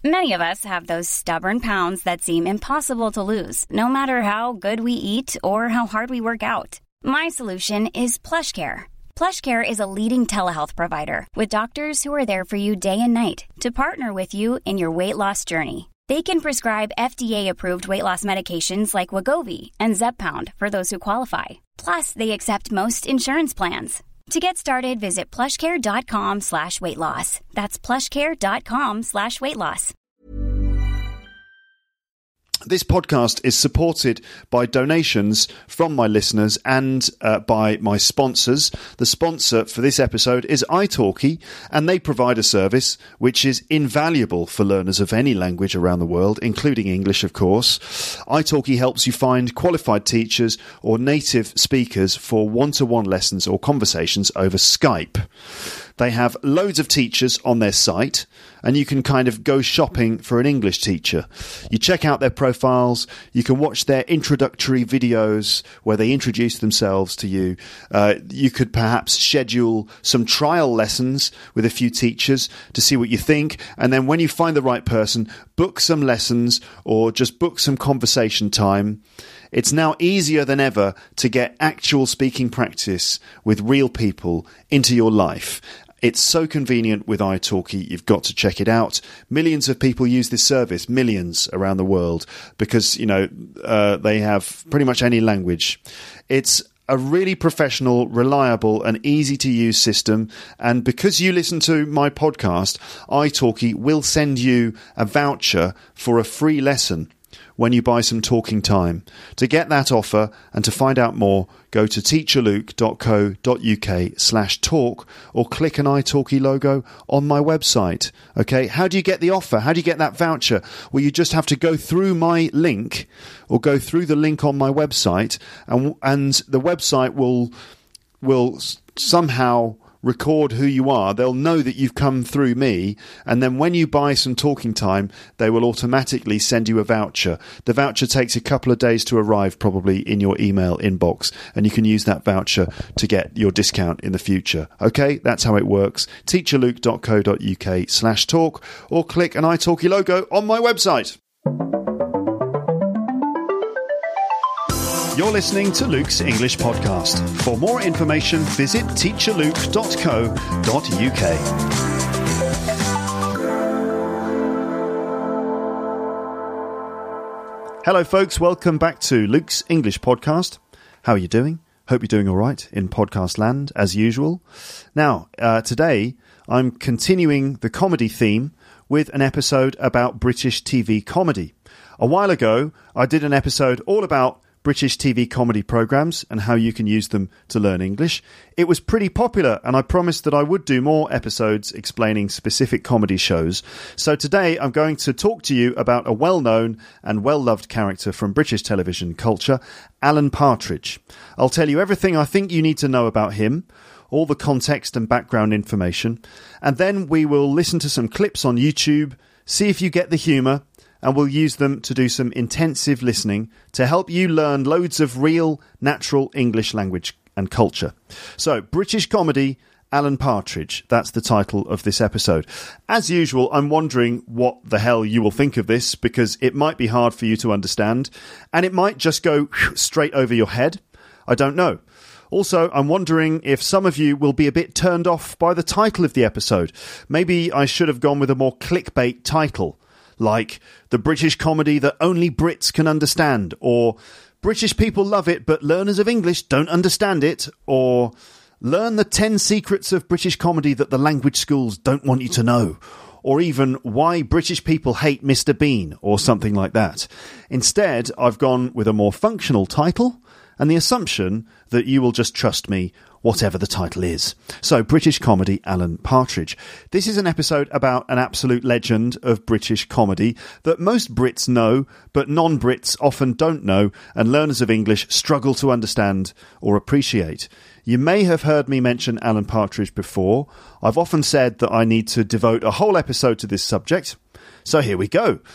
Many of us have those stubborn pounds that seem impossible to lose, no matter how good we eat or how hard we work out. My solution is PlushCare. PlushCare is a leading telehealth provider with doctors who are there for you day and night to partner with you in your weight loss journey. They can prescribe FDA-approved weight loss medications like Wegovy and Zepbound for those who qualify. Plus, they accept most insurance plans. To get started, visit plushcare.com/weightloss. That's plushcare.com/weightloss. This podcast is supported by donations from my listeners and by my sponsors. The sponsor for this episode is italki, and they provide a service which is invaluable for learners of any language around the world, including English, of course. italki helps you find qualified teachers or native speakers for one-to-one lessons or conversations over Skype. They have loads of teachers on their site, and you can kind of go shopping for an English teacher. You check out their profiles, you can watch their introductory videos where they introduce themselves to you. You could perhaps schedule some trial lessons with a few teachers to see what you think, and then when you find the right person, book some lessons or just book some conversation time. It's now easier than ever to get actual speaking practice with real people into your life. It's so convenient with italki, you've got to check it out. Millions of people use this service, millions around the world, because, they have pretty much any language. It's a really professional, reliable and easy to use system, and because you listen to my podcast, italki will send you a voucher for a free lesson when you buy some talking time. To get that offer and to find out more, go to teacherluke.co.uk/talk or click an italki logo on my website. Okay, how do you get the offer? How do you get that voucher? Well, you just have to go through my link or go through the link on my website, and the website will somehow record who you are. They'll know that you've come through me, and then when you buy some talking time, they will automatically send you a voucher. The voucher takes a couple of days to arrive, probably in your email inbox, and you can use that voucher to get your discount in the future. Okay, that's how it works. teacherluke.co.uk/talk or click an italki logo on my website. You're listening to Luke's English Podcast. For more information, visit teacherluke.co.uk. Hello, folks. Welcome back to Luke's English Podcast. How are you doing? Hope you're doing all right in podcast land, as usual. Now, today, I'm continuing the comedy theme with an episode about British TV comedy. A while ago, I did an episode all about British TV comedy programs and how you can use them to learn English. It was pretty popular, and I promised that I would do more episodes explaining specific comedy shows. So today I'm going to talk to you about a well-known and well-loved character from British television culture, Alan Partridge. I'll tell you everything I think you need to know about him, all the context and background information, and then we will listen to some clips on YouTube, see if you get the humour, and we'll use them to do some intensive listening to help you learn loads of real, natural English language and culture. So, British comedy, Alan Partridge. That's the title of this episode. As usual, I'm wondering what the hell you will think of this, because it might be hard for you to understand, and it might just go straight over your head. I don't know. Also, I'm wondering if some of you will be a bit turned off by the title of the episode. Maybe I should have gone with a more clickbait title, like the British comedy that only Brits can understand, or British people love it but learners of English don't understand it, or learn the 10 secrets of British comedy that the language schools don't want you to know, or even why British people hate Mr. Bean, or something like that. Instead, I've gone with a more functional title and the assumption that you will just trust me whatever the title is. So, British comedy, Alan Partridge. This is an episode about an absolute legend of British comedy that most Brits know, but non-Brits often don't know, and learners of English struggle to understand or appreciate. You may have heard me mention Alan Partridge before. I've often said that I need to devote a whole episode to this subject. So here we go.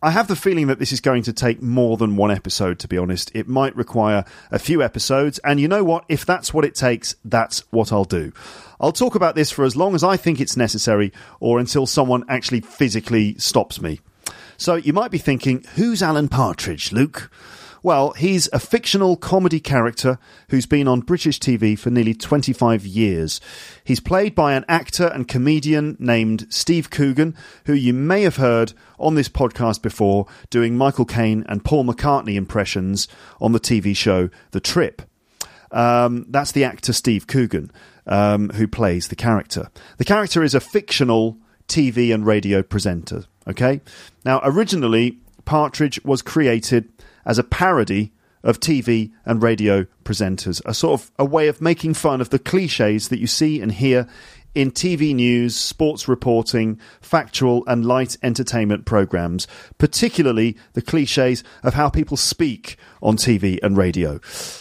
I have the feeling that this is going to take more than one episode, to be honest. It might require a few episodes, and you know what? If that's what it takes, that's what I'll do. I'll talk about this for as long as I think it's necessary, or until someone actually physically stops me. So you might be thinking, who's Alan Partridge, Luke? Well, he's a fictional comedy character who's been on British TV for nearly 25 years. He's played by an actor and comedian named Steve Coogan, who you may have heard on this podcast before doing Michael Caine and Paul McCartney impressions on the TV show The Trip. That's the actor Steve Coogan, who plays the character. The character is a fictional TV and radio presenter, okay? Now, originally, Partridge was created as a parody of TV and radio presenters, a sort of a way of making fun of the cliches that you see and hear in TV news, sports reporting, factual and light entertainment programs, particularly the cliches of how people speak on TV and radio.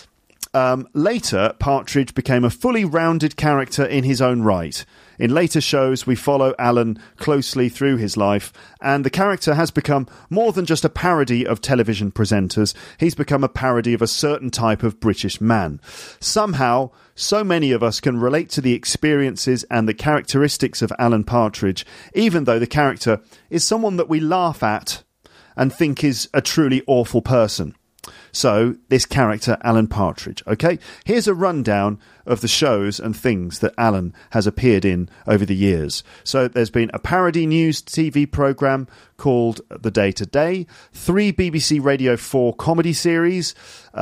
Later, Partridge became a fully rounded character in his own right. In later shows, we follow Alan closely through his life, and the character has become more than just a parody of television presenters. He's become a parody of a certain type of British man. Somehow, so many of us can relate to the experiences and the characteristics of Alan Partridge, even though the character is someone that we laugh at and think is a truly awful person. So, this character, Alan Partridge, okay? Here's a rundown of the shows and things that Alan has appeared in over the years. So, there's been a parody news TV programme called The Day to Day, 3 BBC Radio 4 comedy series, 3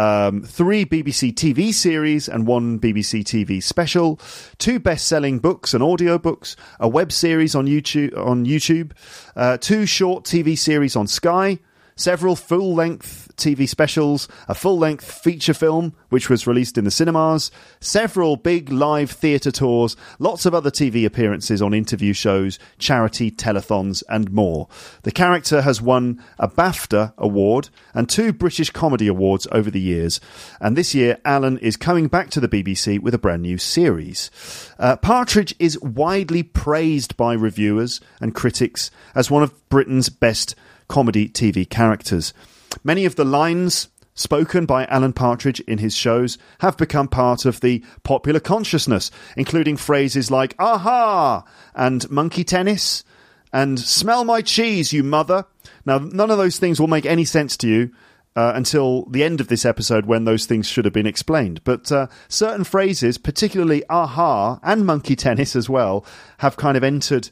BBC TV series and 1 BBC TV special, 2 best-selling books and audiobooks, a web series on YouTube, 2 short TV series on Sky, several full-length TV specials, a full-length feature film, which was released in the cinemas, several big live theatre tours, lots of other TV appearances on interview shows, charity telethons, and more. The character has won a BAFTA award and 2 British Comedy Awards over the years. And this year, Alan is coming back to the BBC with a brand new series. Partridge is widely praised by reviewers and critics as one of Britain's best comedy TV characters. Many of the lines spoken by Alan Partridge in his shows have become part of the popular consciousness, including phrases like "aha" and "monkey tennis" and "smell my cheese, you mother." Now, none of those things will make any sense to you until the end of this episode, when those things should have been explained. But certain phrases, particularly "aha" and "monkey tennis" as well, have kind of entered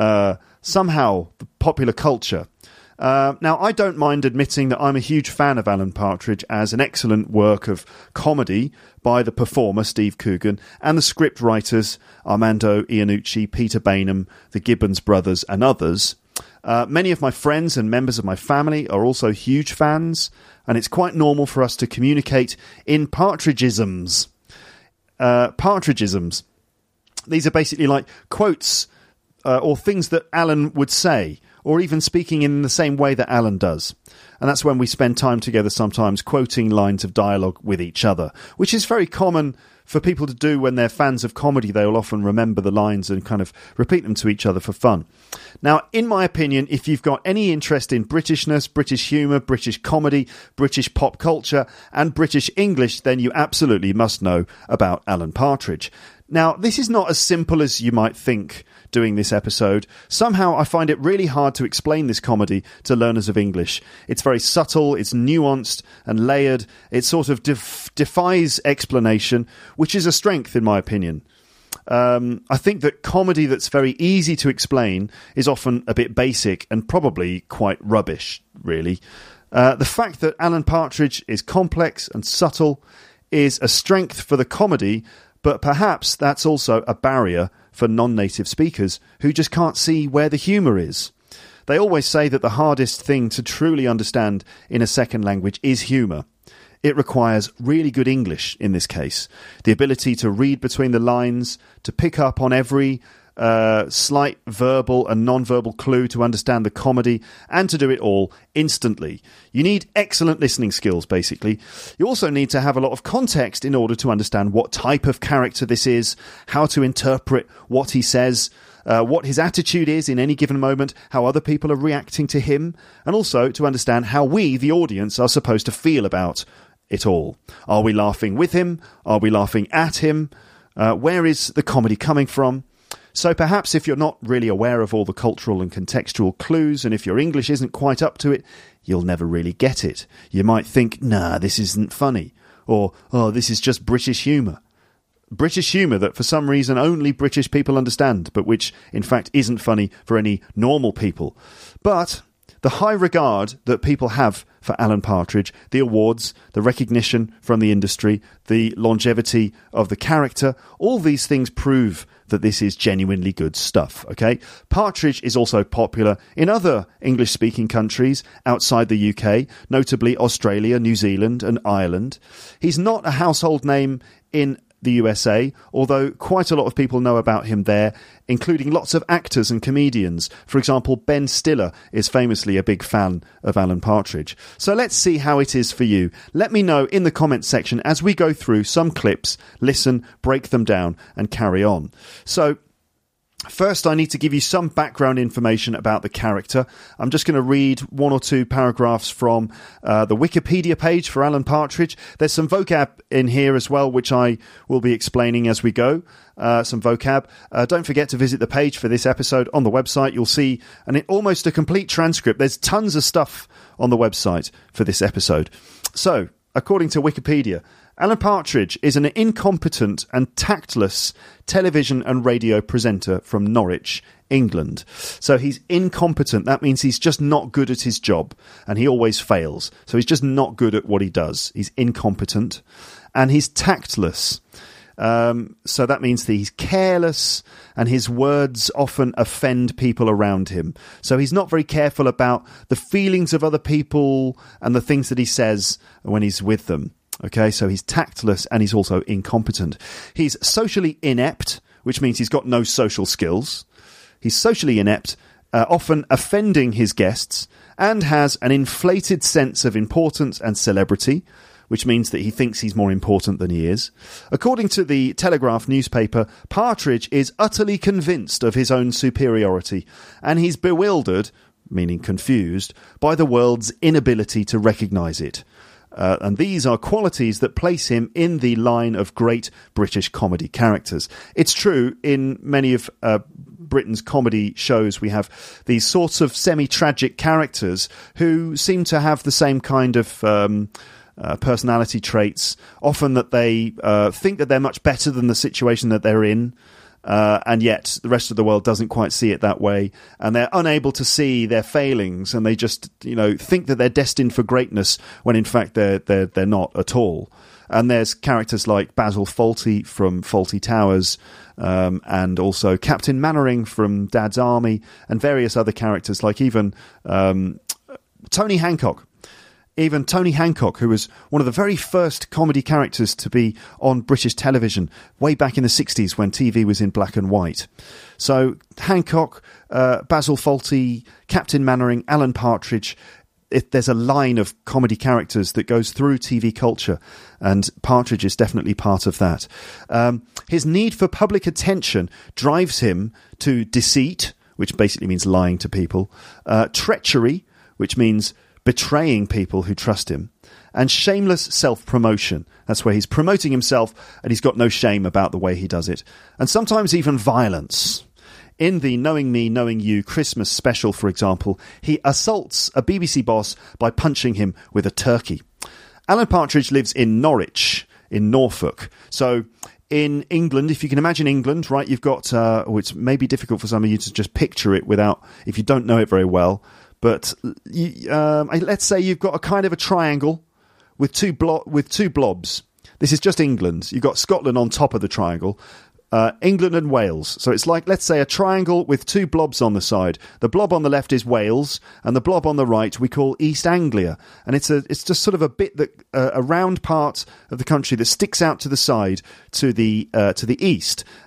somehow the popular culture. Now, I don't mind admitting that I'm a huge fan of Alan Partridge as an excellent work of comedy by the performer Steve Coogan and the script writers Armando Iannucci, Peter Bainham, the Gibbons brothers and others. Many of my friends and members of my family are also huge fans, and it's quite normal for us to communicate in Partridgeisms. Partridgeisms. These are basically like quotes or things that Alan would say, or even speaking in the same way that Alan does. And that's when we spend time together sometimes quoting lines of dialogue with each other, which is very common for people to do when they're fans of comedy. They will often remember the lines and kind of repeat them to each other for fun. Now, in my opinion, if you've got any interest in Britishness, British humour, British comedy, British pop culture, and British English, then you absolutely must know about Alan Partridge. Now, this is not as simple as you might think doing this episode. Somehow I find it really hard to explain this comedy to learners of English. It's very subtle, it's nuanced and layered. It sort of defies explanation, which is a strength in my opinion. I think that comedy that's very easy to explain is often a bit basic and probably quite rubbish, really. The fact that Alan Partridge is complex and subtle is a strength for the comedy, but perhaps that's also a barrier for non-native speakers who just can't see where the humour is. They always say that the hardest thing to truly understand in a second language is humour. It requires really good English in this case, the ability to read between the lines, to pick up on every slight verbal and non-verbal clue to understand the comedy, and to do it all instantly. You need excellent listening skills, basically. You also need to have a lot of context in order to understand what type of character this is, how to interpret what he says, what his attitude is in any given moment, how other people are reacting to him, and also to understand how we, the audience, are supposed to feel about it all. Are we laughing with him? Are we laughing at him? Where is the comedy coming from? So perhaps if you're not really aware of all the cultural and contextual clues, and if your English isn't quite up to it, you'll never really get it. You might think, nah, this isn't funny, or, oh, this is just British humour. British humour that for some reason only British people understand, but which in fact isn't funny for any normal people. But the high regard that people have for Alan Partridge, the awards, the recognition from the industry, the longevity of the character, all these things prove that this is genuinely good stuff, okay? Partridge is also popular in other English-speaking countries outside the UK, notably Australia, New Zealand and Ireland. He's not a household name in the USA, although quite a lot of people know about him there, including lots of actors and comedians. For example, Ben Stiller is famously a big fan of Alan Partridge. So let's see how it is for you. Let me know in the comments section as we go through some clips, listen, break them down and carry on. So first, I need to give you some background information about the character. I'm just going to read one or two paragraphs from the Wikipedia page for Alan Partridge. There's some vocab in here as well, which I will be explaining as we go. Some vocab. Don't forget to visit the page for this episode on the website. You'll see almost a complete transcript. There's tons of stuff on the website for this episode. So, according to Wikipedia, Alan Partridge is an incompetent and tactless television and radio presenter from Norwich, England. So he's incompetent. That means he's just not good at his job, and he always fails. So he's just not good at what he does. He's incompetent, and he's tactless. So that means that he's careless, and his words often offend people around him. So he's not very careful about the feelings of other people and the things that he says when he's with them. Okay, so he's tactless and he's also incompetent. He's socially inept, which means he's got no social skills. He's socially inept, often offending his guests, and has an inflated sense of importance and celebrity, which means that he thinks he's more important than he is. According to the Telegraph newspaper, Partridge is utterly convinced of his own superiority, and he's bewildered, meaning confused, by the world's inability to recognise it. And these are qualities that place him in the line of great British comedy characters. It's true, in many of Britain's comedy shows, we have these sorts of semi-tragic characters who seem to have the same kind of personality traits, often that they think that they're much better than the situation that they're in. And yet the rest of the world doesn't quite see it that way, and they're unable to see their failings, and they just, think that they're destined for greatness when in fact they're not at all. And there's characters like Basil Fawlty from Fawlty Towers, and also Captain Mannering from Dad's Army, and various other characters like even Tony Hancock. Even Tony Hancock, who was one of the very first comedy characters to be on British television way back in the 60s when TV was in black and white. So Hancock, Basil Fawlty, Captain Mannering, Alan Partridge, there's a line of comedy characters that goes through TV culture, and Partridge is definitely part of that. His need for public attention drives him to deceit, which basically means lying to people, treachery, which means betraying people who trust him, and shameless self-promotion. That's where he's promoting himself and he's got no shame about the way he does it. And sometimes even violence. In the Knowing Me, Knowing You Christmas special, for example, he assaults a BBC boss by punching him with a turkey. Alan Partridge lives in Norwich, in Norfolk. So in England, if you can imagine England, right, you've got, it's maybe difficult for some of you to just picture it if you don't know it very well. But let's say you've got a kind of a triangle with two blobs. This is just England. You've got Scotland on top of the triangle, England and Wales. So it's like, let's say, a triangle with two blobs on the side. The blob on the left is Wales, and the blob on the right we call East Anglia. And it's just sort of a bit that a round part of the country that sticks out to the side to the east.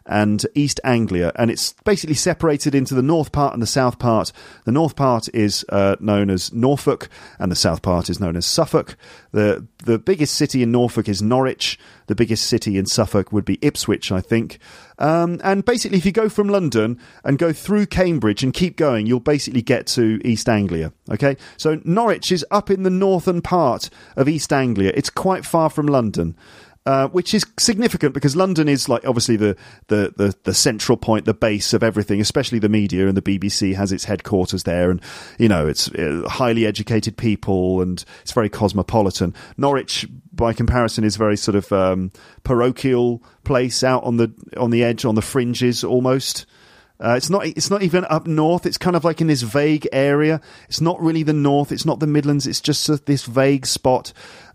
and East Anglia, and it's basically separated into the north part and the south part. The north part is known as Norfolk, and the south part is known as Suffolk. The biggest city in Norfolk is Norwich. The biggest city in Suffolk would be Ipswich, I think. And basically, if you go from London and go through Cambridge and keep going, you'll basically get to East Anglia. Okay, so Norwich is up in the northern part of East Anglia. It's quite far from London. Which is significant because London is like obviously the central point, the base of everything, especially the media, and the BBC has its headquarters there, and it's highly educated people and it's very cosmopolitan. Norwich, by comparison, is very sort of parochial place out on the edge, on the fringes almost. It's not even up north. It's kind of like in this vague area. It's not really the north. It's not the Midlands. It's just this vague spot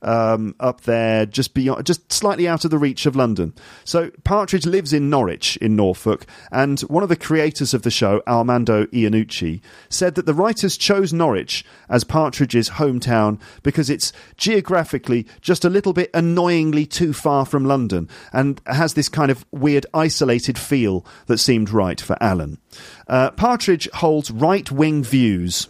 up there, just slightly out of the reach of London. So Partridge lives in Norwich, in Norfolk, and one of the creators of the show, Armando Iannucci, said that the writers chose Norwich as Partridge's hometown because it's geographically just a little bit annoyingly too far from London and has this kind of weird isolated feel that seemed right for Alan. Partridge holds right-wing views.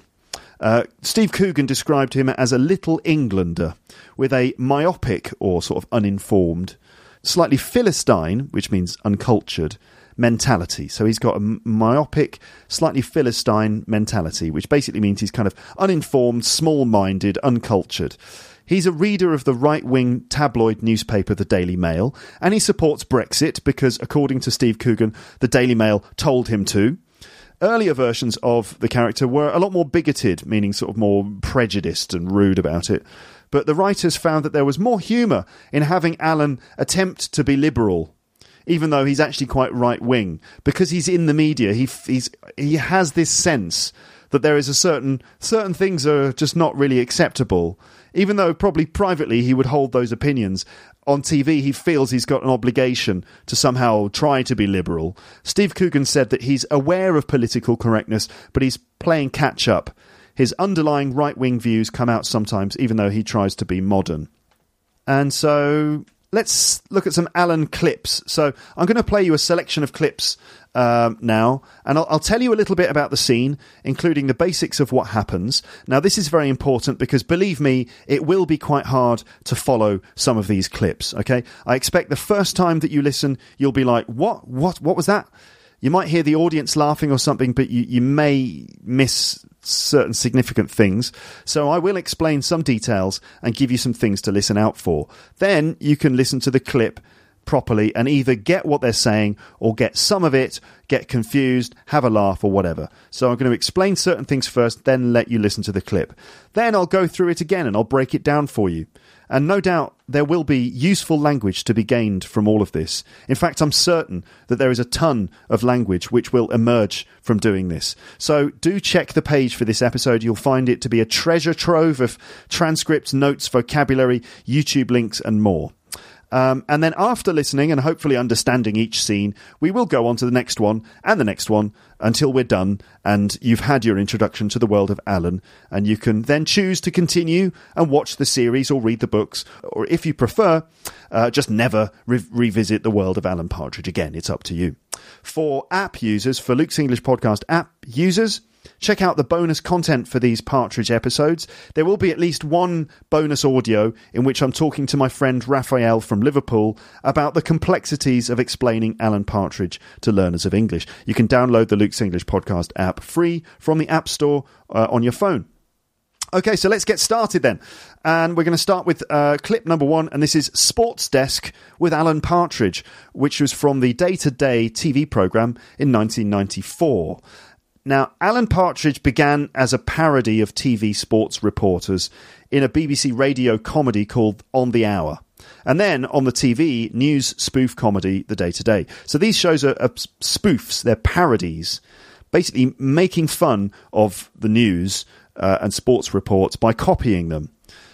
Steve Coogan described him as a little Englander with a myopic, or sort of uninformed, slightly Philistine, which means uncultured, mentality. So he's got a myopic, slightly Philistine mentality, which basically means he's kind of uninformed, small-minded, uncultured. He's a reader of the right-wing tabloid newspaper, The Daily Mail, and he supports Brexit because, according to Steve Coogan, The Daily Mail told him to. Earlier versions of the character were a lot more bigoted, meaning sort of more prejudiced and rude about it. But the writers found that there was more humour in having Alan attempt to be liberal, even though he's actually quite right-wing. Because he's in the media, he has this sense that there is a certain things are just not really acceptable. Even though probably privately he would hold those opinions, on TV he feels he's got an obligation to somehow try to be liberal. Steve Coogan said that he's aware of political correctness, but he's playing catch-up. His underlying right-wing views come out sometimes, even though he tries to be modern. And so let's look at some Alan clips. So I'm going to play you a selection of clips now, and I'll tell you a little bit about the scene, including the basics of what happens. Now, this is very important because, believe me, it will be quite hard to follow some of these clips, okay? I expect the first time that you listen, you'll be like, what was that? You might hear the audience laughing or something, but you may miss certain significant things. So I will explain some details and give you some things to listen out for. Then you can listen to the clip properly and either get what they're saying or get some of it, get confused, have a laugh or whatever. So I'm going to explain certain things first, then let you listen to the clip. Then I'll go through it again and I'll break it down for you. And no doubt there will be useful language to be gained from all of this. In fact, I'm certain that there is a ton of language which will emerge from doing this. So do check the page for this episode. You'll find it to be a treasure trove of transcripts, notes, vocabulary, YouTube links and more. And then after listening and hopefully understanding each scene, we will go on to the next one and the next one until we're done and you've had your introduction to the world of Alan, and you can then choose to continue and watch the series or read the books, or if you prefer, just never revisit the world of Alan Partridge again. It's up to you. For app users, for Luke's English Podcast app users, check out the bonus content for these Partridge episodes. There will be at least one bonus audio in which I'm talking to my friend Raphael from Liverpool about the complexities of explaining Alan Partridge to learners of English. You can download the Luke's English Podcast app free from the App Store on your phone. Okay, so let's get started then. And we're going to start with clip number 1, and this is Sports Desk with Alan Partridge, which was from the Day to Day TV programme in 1994. Now, Alan Partridge began as a parody of TV sports reporters in a BBC radio comedy called On the Hour, and then on the TV news spoof comedy The Day to Day. So these shows are spoofs, they're parodies, basically making fun of the news and sports reports by copying them.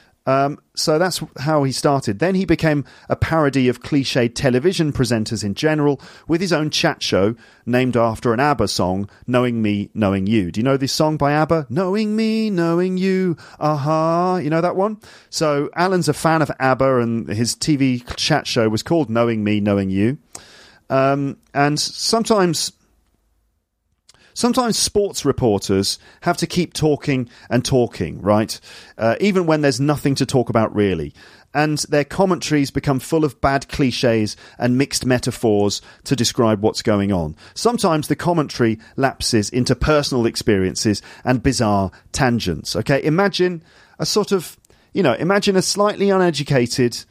So that's how he started. Then he became a parody of cliched television presenters in general, with his own chat show named after an ABBA song, Knowing Me, Knowing You. Do you know this song by ABBA? Knowing me, knowing you, aha. You know that one? So Alan's a fan of ABBA, and his TV chat show was called Knowing Me, Knowing You. And sometimes sports reporters have to keep talking and talking, right? Even when there's nothing to talk about really. And their commentaries become full of bad cliches and mixed metaphors to describe what's going on. Sometimes the commentary lapses into personal experiences and bizarre tangents. Okay, imagine a slightly uneducated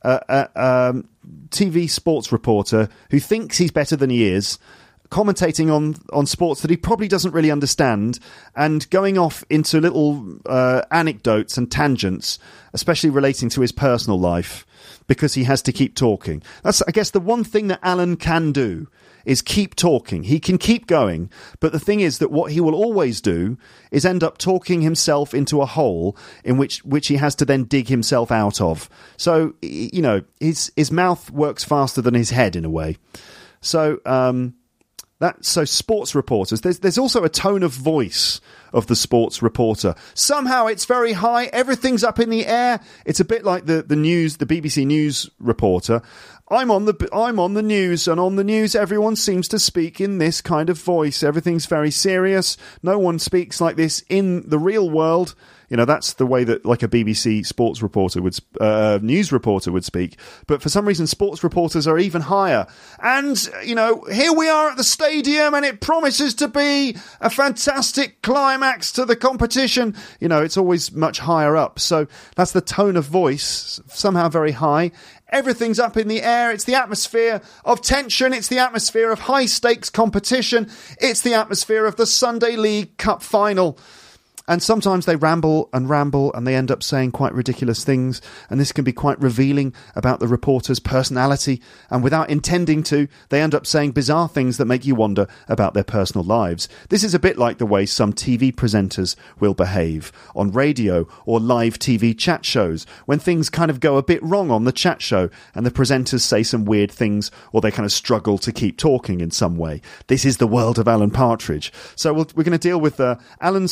TV sports reporter who thinks he's better than he is, commentating on sports that he probably doesn't really understand, and going off into little anecdotes and tangents, especially relating to his personal life, because he has to keep talking. That's, I guess, the one thing that Alan can do is keep talking. He can keep going, but the thing is that what he will always do is end up talking himself into a hole in which he has to then dig himself out of. So, his mouth works faster than his head in a way. So, So sports reporters, there's also a tone of voice of the sports reporter. Somehow it's very high, everything's up in the air. It's a bit like the news, the BBC News reporter. I'm on the news, and on the news everyone seems to speak in this kind of voice. Everything's very serious. No one speaks like this in the real world. That's the way that like a BBC sports reporter news reporter would speak. But for some reason, sports reporters are even higher. And, here we are at the stadium and it promises to be a fantastic climax to the competition. It's always much higher up. So that's the tone of voice, somehow very high. Everything's up in the air. It's the atmosphere of tension. It's the atmosphere of high stakes competition. It's the atmosphere of the Sunday League Cup final. And sometimes they ramble and they end up saying quite ridiculous things. And this can be quite revealing about the reporter's personality. And without intending to, they end up saying bizarre things that make you wonder about their personal lives. This is a bit like the way some TV presenters will behave on radio or live TV chat shows, when things kind of go a bit wrong on the chat show and the presenters say some weird things, or they kind of struggle to keep talking in some way. This is the world of Alan Partridge. So we're going to deal with Alan's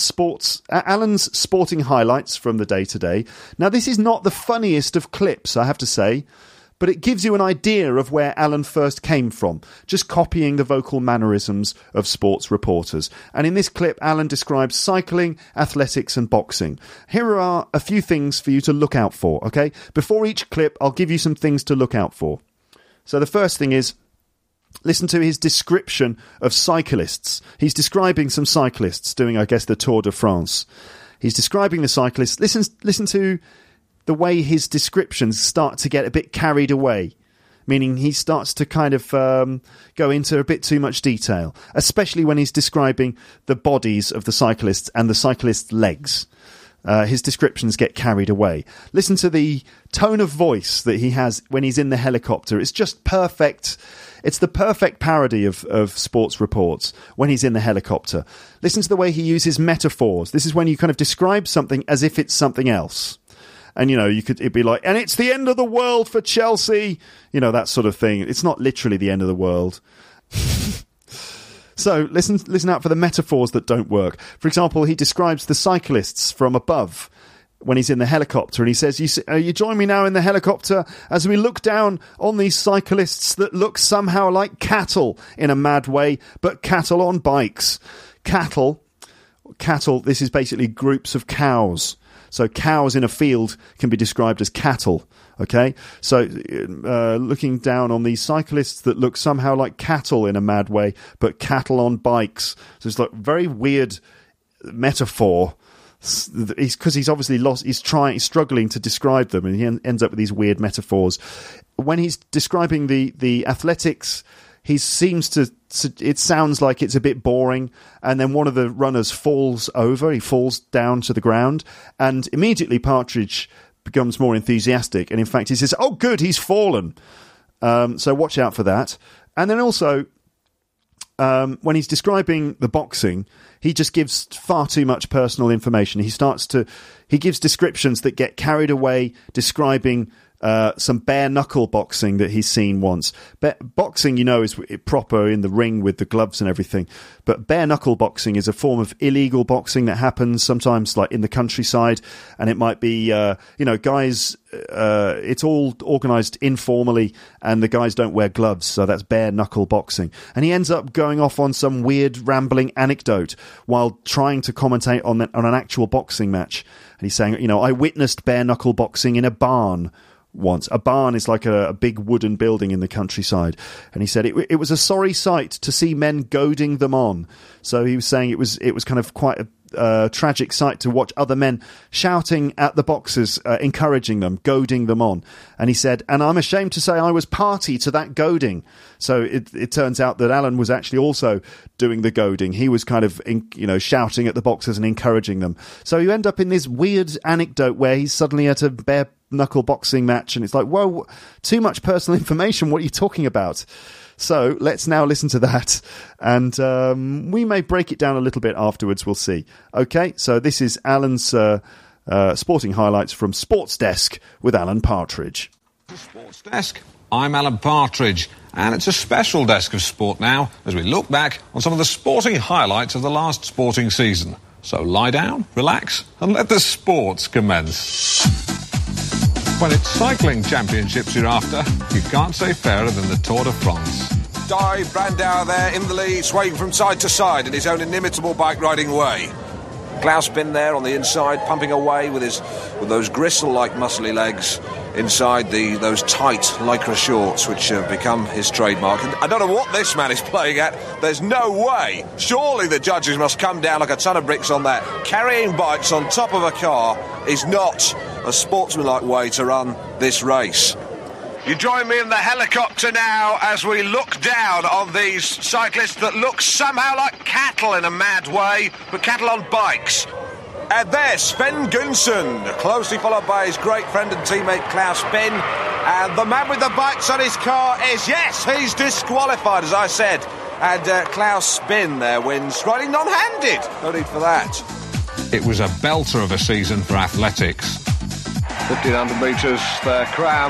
sporting highlights from the day today. Now, this is not the funniest of clips, I have to say, but it gives you an idea of where Alan first came from, just copying the vocal mannerisms of sports reporters. And in this clip, Alan describes cycling, athletics and boxing. Here are a few things for you to look out for, okay? Before each clip, I'll give you some things to look out for. So the first thing is, listen to his description of cyclists. He's describing some cyclists doing, I guess, the Tour de France. He's describing the cyclists. Listen to the way his descriptions start to get a bit carried away, meaning he starts to kind of go into a bit too much detail, especially when he's describing the bodies of the cyclists and the cyclists' legs. His descriptions get carried away. Listen to the tone of voice that he has when he's in the helicopter. It's just perfect. It's the perfect parody of sports reports when he's in the helicopter. Listen to the way he uses metaphors. This is when you kind of describe something as if it's something else. And, it'd be like, and it's the end of the world for Chelsea. That sort of thing. It's not literally the end of the world. So listen out for the metaphors that don't work. For example, he describes the cyclists from above when he's in the helicopter, and he says, you join me now in the helicopter as we look down on these cyclists that look somehow like cattle in a mad way, but cattle on bikes. Cattle, this is basically groups of cows. So cows in a field can be described as cattle. Okay, so looking down on these cyclists that look somehow like cattle in a mad way, but cattle on bikes. So it's like very weird metaphor. Because he's obviously lost. He's struggling to describe them, and he ends up with these weird metaphors. When he's describing the athletics, he seems to. It sounds like it's a bit boring, and then one of the runners falls over. He falls down to the ground, and immediately Partridge becomes more enthusiastic, and in fact he says, "Oh, good, he's fallen." So watch out for that. And then also, when he's describing the boxing, he just gives far too much personal information. He gives descriptions that get carried away, describing some bare knuckle boxing that he's seen once. Boxing, is proper in the ring with the gloves and everything. But bare knuckle boxing is a form of illegal boxing that happens sometimes like in the countryside. And it might be, guys, it's all organised informally and the guys don't wear gloves. So that's bare knuckle boxing. And he ends up going off on some weird rambling anecdote while trying to commentate on an actual boxing match. And he's saying, I witnessed bare knuckle boxing in a barn once. A barn is like a big wooden building in the countryside. And he said it was a sorry sight to see men goading them on. So he was saying it was kind of quite a tragic sight to watch other men shouting at the boxers, encouraging them, goading them on. And he said, and I'm ashamed to say I was party to that goading. So it turns out that Alan was actually also doing the goading. He was kind of, shouting at the boxers and encouraging them. So you end up in this weird anecdote where he's suddenly at a bare knuckle boxing match and it's like, whoa, too much personal information. What are you talking about? So let's now listen to that, and we may break it down a little bit afterwards. We'll see. Okay, so this is Alan's sporting highlights from Sports Desk with Alan Partridge. Sports Desk. I'm Alan Partridge, and it's a special desk of sport now as we look back on some of the sporting highlights of the last sporting season. So lie down, relax, and let the sports commence. When it's cycling championships you're after, you can't say fairer than the Tour de France. Dive Brandauer there in the lead, swaying from side to side in his own inimitable bike-riding way. Klaus Bin there on the inside, pumping away with those gristle-like muscly legs inside those tight lycra shorts, which have become his trademark. And I don't know what this man is playing at. There's no way. Surely the judges must come down like a ton of bricks on that. Carrying bikes on top of a car is not a sportsmanlike way to run this race. You join me in the helicopter now as we look down on these cyclists that look somehow like cattle in a mad way, but cattle on bikes. And there's Sven Gunsson, closely followed by his great friend and teammate Klaus Bin. And the man with the bikes on his car is, yes, he's disqualified, as I said. And Klaus Bin there wins, riding non-handed. No need for that. It was a belter of a season for athletics. 1,500 metres there, cram.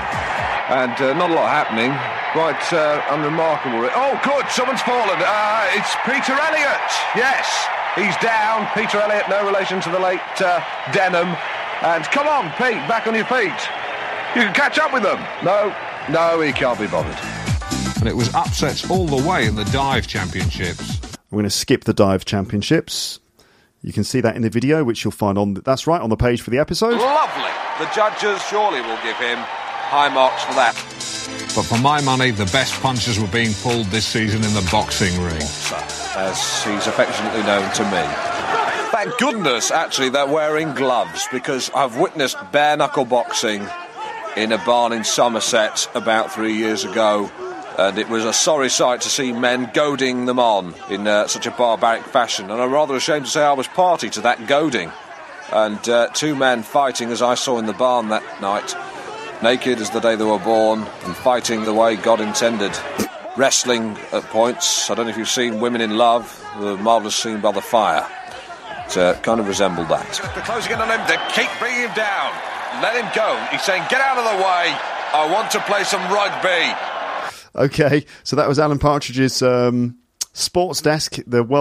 And not a lot happening. Quite unremarkable. Oh, good, someone's fallen. It's Peter Elliott. Yes, he's down. Peter Elliott, no relation to the late Denham. And come on, Pete, back on your feet. You can catch up with them. No, he can't be bothered. And it was upsets all the way in the dive championships. We're going to skip the dive championships. You can see that in the video, which you'll find on the page for the episode. Lovely. The judges surely will give him high marks for that. But for my money, the best punches were being pulled this season in the boxing ring. As he's affectionately known to me. Thank goodness, actually, they're wearing gloves, because I've witnessed bare-knuckle boxing in a barn in Somerset about 3 years ago, and it was a sorry sight to see men goading them on in such a barbaric fashion, and I'm rather ashamed to say I was party to that goading. And two men fighting, as I saw in the barn that night, naked as the day they were born, and fighting the way God intended. Wrestling at points. I don't know if you've seen Women in Love, the marvellous scene by the fire. It kind of resembled that. They're closing in on him, they keep bringing him down. Let him go. He's saying, get out of the way, I want to play some rugby. Okay, so that was Alan Partridge's Sports Desk,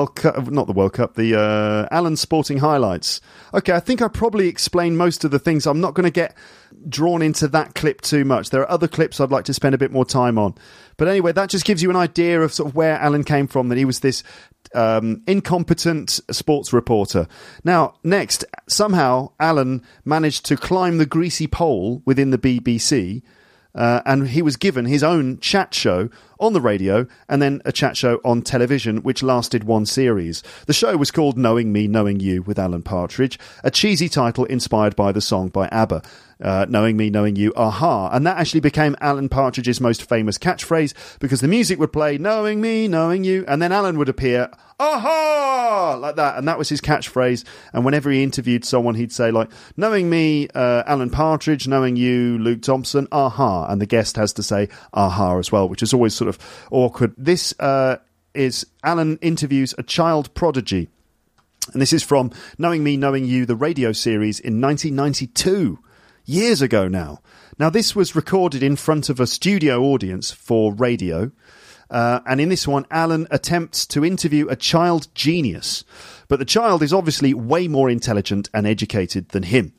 the Alan Sporting Highlights. Okay, I think I probably explained most of the things. I'm not going to get drawn into that clip too much. There are other clips I'd like to spend a bit more time on. But anyway, that just gives you an idea of sort of where Alan came from, that he was this incompetent sports reporter. Now, next, somehow Alan managed to climb the greasy pole within the BBC, and he was given his own chat show on the radio and then a chat show on television, which lasted one series. The show was called Knowing Me, Knowing You with Alan Partridge, a cheesy title inspired by the song by ABBA. Knowing Me, Knowing You, aha. And that actually became Alan Partridge's most famous catchphrase, because the music would play, knowing me, knowing you, and then Alan would appear, aha, like that. And that was his catchphrase. And whenever he interviewed someone, he'd say, like, knowing me, Alan Partridge, knowing you, Luke Thompson, aha. And the guest has to say, aha, as well, which is always sort of awkward. This is Alan interviews a child prodigy. And this is from Knowing Me, Knowing You, the radio series in 1992. years ago now. Now, this was recorded in front of a studio audience for radio. And in this one, Alan attempts to interview a child genius. But the child is obviously way more intelligent and educated than him.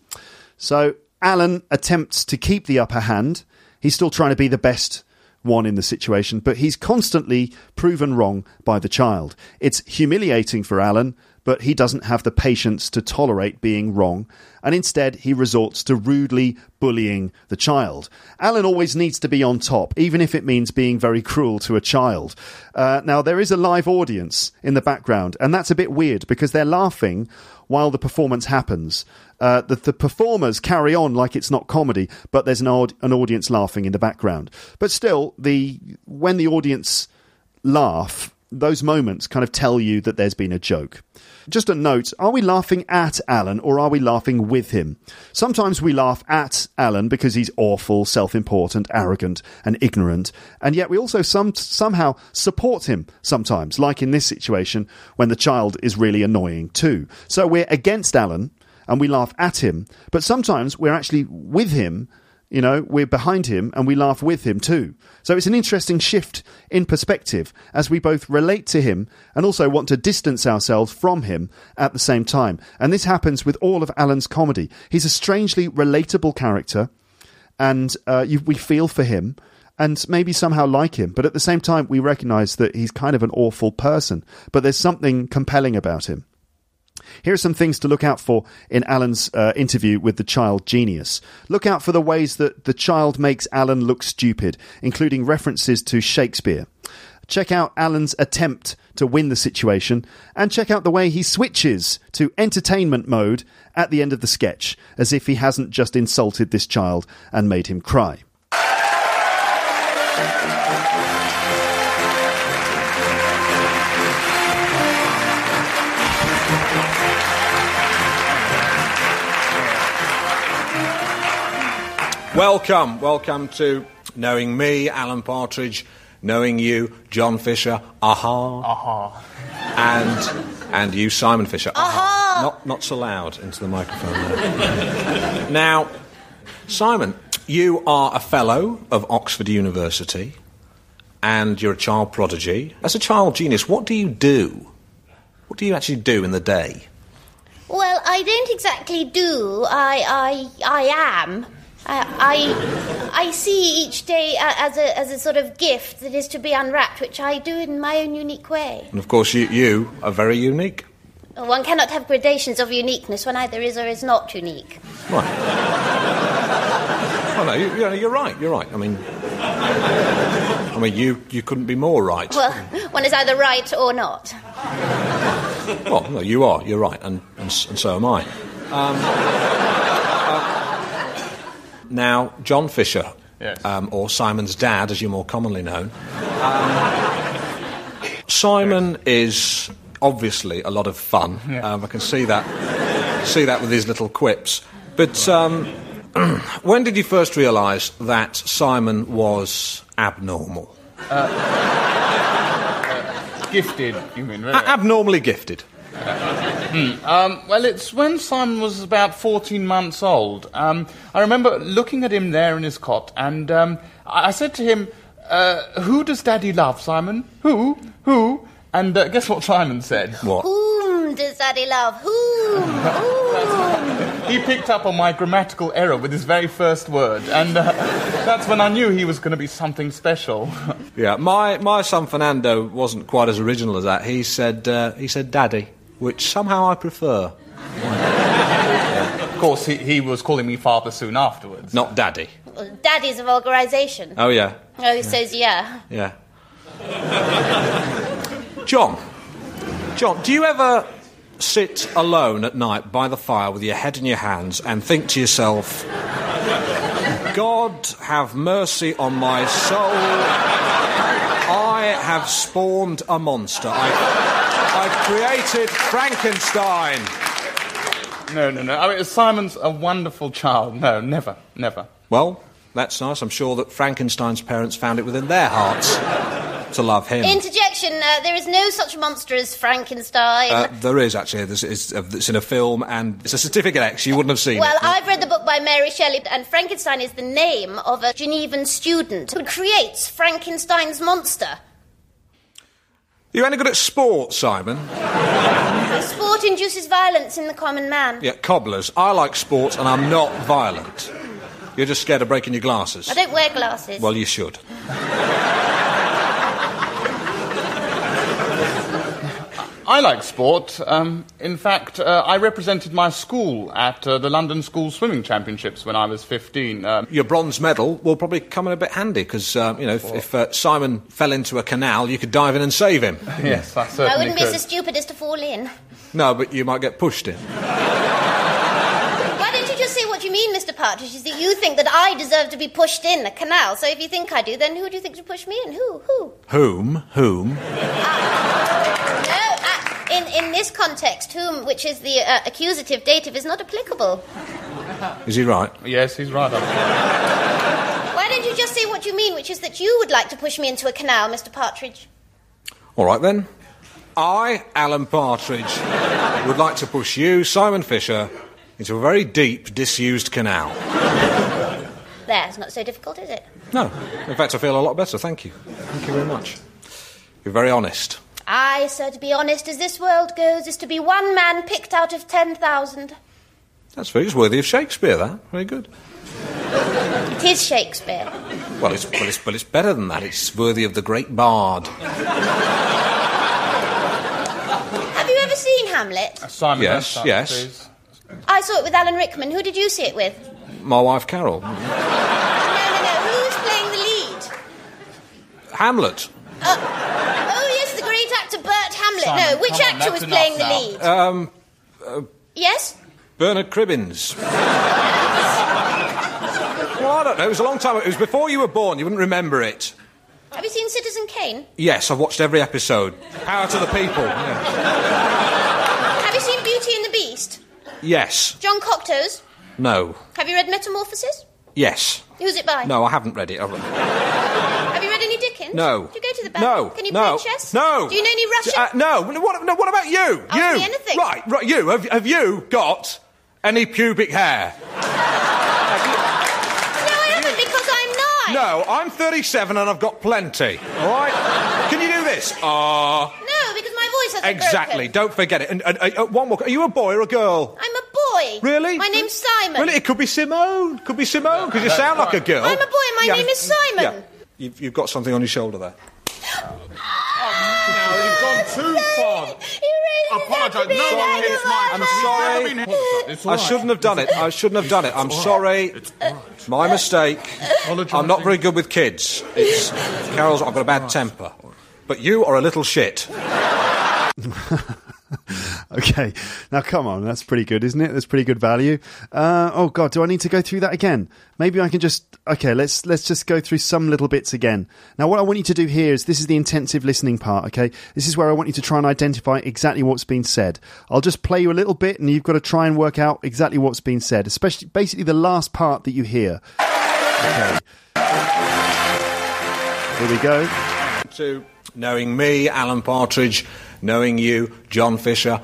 So Alan attempts to keep the upper hand. He's still trying to be the best one in the situation, but he's constantly proven wrong by the child. It's humiliating for Alan, but he doesn't have the patience to tolerate being wrong, and instead he resorts to rudely bullying the child. Alan always needs to be on top, even if it means being very cruel to a child. Now, there is a live audience in the background, and that's a bit weird because they're laughing while the performance happens. The performers carry on like it's not comedy, but there's an audience laughing in the background. But still, when the audience laugh, those moments kind of tell you that there's been a joke. Just a note, are we laughing at Alan or are we laughing with him? Sometimes we laugh at Alan because he's awful, self-important, arrogant and ignorant, and yet we also somehow support him sometimes, like in this situation when the child is really annoying too. So we're against Alan and we laugh at him, but sometimes we're actually with him. You know, we're behind him and we laugh with him too. So it's an interesting shift in perspective as we both relate to him and also want to distance ourselves from him at the same time. And this happens with all of Alan's comedy. He's a strangely relatable character and we feel for him and maybe somehow like him. But at the same time, we recognise that he's kind of an awful person. But there's something compelling about him. Here are some things to look out for in Alan's interview with the child genius. Look out for the ways that the child makes Alan look stupid, including references to Shakespeare. Check out Alan's attempt to win the situation, and check out the way he switches to entertainment mode at the end of the sketch, as if he hasn't just insulted this child and made him cry. Welcome to Knowing Me, Alan Partridge, Knowing You, John Fisher, and you, Simon Fisher, Not so loud into the microphone there. Now, Simon, you are a fellow of Oxford University, and you're a child prodigy. As a child genius, what do you do? What do you actually do in the day? Well, I don't exactly do. I am. I see each day as a sort of gift that is to be unwrapped, which I do in my own unique way. And of course, you are very unique. One cannot have gradations of uniqueness when either is or is not unique. Right. Oh no, you're right. You're right. I mean, you couldn't be more right. Well, one is either right or not. Well, no, you are. You're right, and so am I. Now, John Fisher, yes. Or Simon's dad, as you're more commonly known. Simon is obviously a lot of fun. Yeah. I can see that with his little quips. But when did you first realise that Simon was abnormal? Gifted, you mean, really? Abnormally gifted. Well, it's when Simon was about 14 months old. I remember looking at him there in his cot, and I said to him, who does Daddy love, Simon? Who? And guess what Simon said? What? Whom does Daddy love? Whom? He picked up on my grammatical error with his very first word, and that's when I knew he was going to be something special. Yeah, my son Fernando wasn't quite as original as that. He said Daddy, which somehow I prefer. Of course, he was calling me father soon afterwards. Not Daddy. Well, Daddy's a vulgarisation. Oh, yeah. Oh, he says yeah. Yeah. John, do you ever sit alone at night by the fire with your head in your hands and think to yourself, God have mercy on my soul, I have spawned a monster. I've created Frankenstein. No. I mean, Simon's a wonderful child. No, never. Well, that's nice. I'm sure that Frankenstein's parents found it within their hearts to love him. Interjection. There is no such monster as Frankenstein. There is, actually. It's in a film, and it's a Certificate X. You wouldn't have seen Well, it. I've read the book by Mary Shelley, and Frankenstein is the name of a Genevan student who creates Frankenstein's monster. You any good at sport, Simon? Sport induces violence in the common man. Yeah, cobblers. I like sport, and I'm not violent. You're just scared of breaking your glasses. I don't wear glasses. Well, you should. I like sport. In fact, I represented my school at the London School Swimming Championships when I was 15. Your bronze medal will probably come in a bit handy, because, if Simon fell into a canal, you could dive in and save him. Yes, I certainly I wouldn't could. be so stupid as to fall in. No, but you might get pushed in. Why don't you just say what you mean, Mr. Partridge, is that you think that I deserve to be pushed in a canal. So if you think I do, then who do you think should push me in? Who? Whom? In this context, whom, which is the accusative dative, is not applicable. Is he right? Yes, he's right. Why don't you just say what you mean, which is that you would like to push me into a canal, Mr. Partridge? All right, then. I, Alan Partridge, would like to push you, Simon Fisher, into a very deep, disused canal. There, it's not so difficult, is it? No. In fact, I feel a lot better, thank you. Thank you very much. You're very honest. Aye, sir, to be honest, as this world goes, is to be one man picked out of 10,000. That's very worthy of Shakespeare, that. Very good. It is Shakespeare. Well, it's better than that. It's worthy of the great bard. Have you ever seen Hamlet? Simon, Yes, don't touch, yes. please. I saw it with Alan Rickman. Who did you see it with? My wife, Carol. No. Who's playing the lead? Hamlet. Oh, yes, the great actor Burt Hamlet. Simon, no, which come on, actor was that's playing the enough lead? Yes? Bernard Cribbins. Well, I don't know. It was a long time ago. It was before you were born. You wouldn't remember it. Have you seen Citizen Kane? Yes, I've watched every episode. Power to the people. Yeah. Have you seen Beauty and the Beast? Yes. John Cocteau's? No. Have you read Metamorphosis? Yes. Who's it by? No, I haven't read it. Have you read any Dickens? No. Do you go to the bank? No. Can you No. play chess? No. Do you know any Russian? No. What about you? Ask you. me anything. Right. You. Have you got any pubic hair? No, I haven't, because I'm 9. No, I'm 37 and I've got plenty. All right? Can you do this? No, because my voice hasn't Exactly. broken. Don't forget it. And one more. Are you a boy or a girl? I'm a boy. Really? My name's Simon. Really? It could be Simone. Could be Simone, because you sound like a girl. I'm a boy and my name is Simon. Yeah. You've got something on your shoulder there. Now, you've gone too far. You really Apologise. No, deserve to be it's my I'm fault. sorry. It's I all right. shouldn't have done it. I'm sorry. It's my mistake. I'm not very good with kids. Carol's. I've got a bad temper. But you are a little shit. Okay, now come on, that's pretty good, isn't it? That's pretty good value. Oh God, do I need to go through that again? Maybe I can just... Okay, let's just go through some little bits again. Now what I want you to do here is, this is the intensive listening part, okay? This is where I want you to try and identify exactly what's been said. I'll just play you a little bit and you've got to try and work out exactly what's been said, especially basically the last part that you hear. Okay. Here we go. To knowing me, Alan Partridge, knowing you, John Fisher,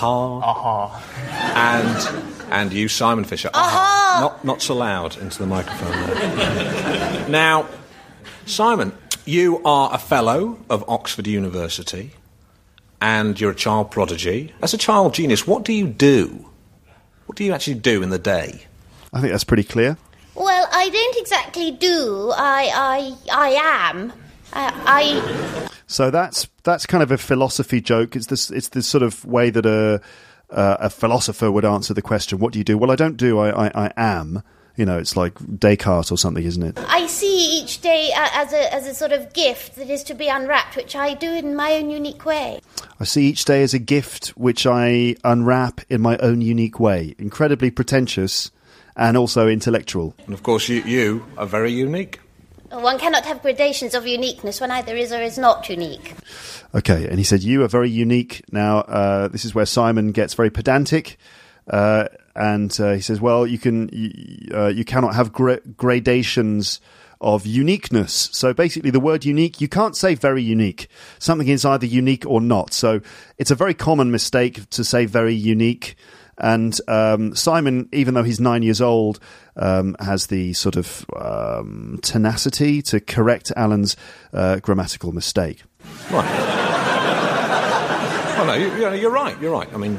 and you, Simon Fisher, Not so loud into the microphone there. Now, Simon, you are a fellow of Oxford University, and you're a child prodigy. As a child genius, what do you do? What do you actually do in the day? I think that's pretty clear. Well, I don't exactly do. I am. So that's kind of a philosophy joke. It's this sort of way that a philosopher would answer the question, what do you do? Well, I don't do, I am. You know, it's like Descartes or something, isn't it? I see each day as a sort of gift that is to be unwrapped, which I do in my own unique way. I see each day as a gift which I unwrap in my own unique way. Incredibly pretentious and also intellectual. And of course, you are very unique. One cannot have gradations of uniqueness when either is or is not unique. Okay, and he said, you are very unique. Now, this is where Simon gets very pedantic. And he says, well, you cannot have gradations of uniqueness. So basically the word unique, you can't say very unique. Something is either unique or not. So it's a very common mistake to say very unique. And Simon, even though he's 9 years old, has the sort of tenacity to correct Alan's grammatical mistake. Right. Oh, no, you're right. You're right. I mean,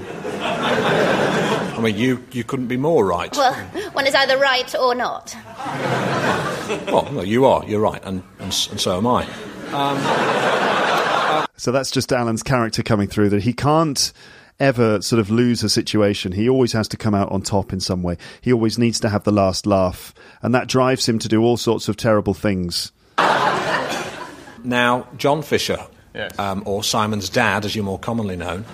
you couldn't be more right. Well, one is either right or not. Well, no, you are. You're right, and so am I. So that's just Alan's character coming through, that he can't ever sort of lose a situation. He always has to come out on top in some way. He always needs to have the last laugh, and that drives him to do all sorts of terrible things. Now, John Fisher, yes. Or Simon's dad, as you're more commonly known,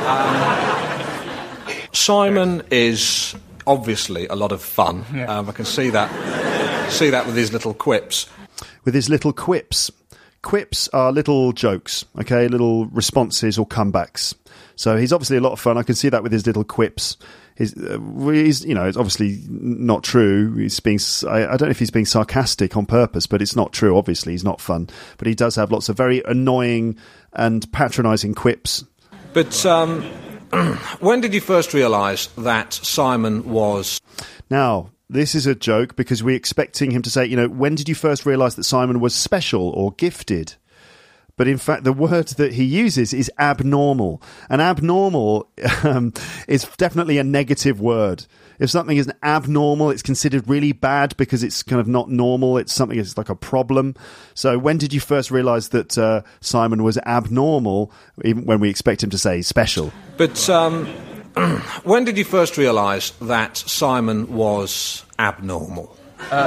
Simon is obviously a lot of fun. Yeah. I can see that with his little quips. With his little quips. Quips are little jokes, okay, little responses or comebacks. So he's obviously a lot of fun. I can see that with his little quips. He's it's obviously not true. He's being, I don't know if he's being sarcastic on purpose, but it's not true. Obviously, he's not fun. But he does have lots of very annoying and patronising quips. But when did you first realise that Simon was... Now, this is a joke because we're expecting him to say, when did you first realise that Simon was special or gifted? But in fact, the word that he uses is abnormal. And abnormal is definitely a negative word. If something is abnormal, it's considered really bad because it's kind of not normal. It's something that's like a problem. So when did you first realise that Simon was abnormal, even when we expect him to say special? But when did you first realise that Simon was abnormal?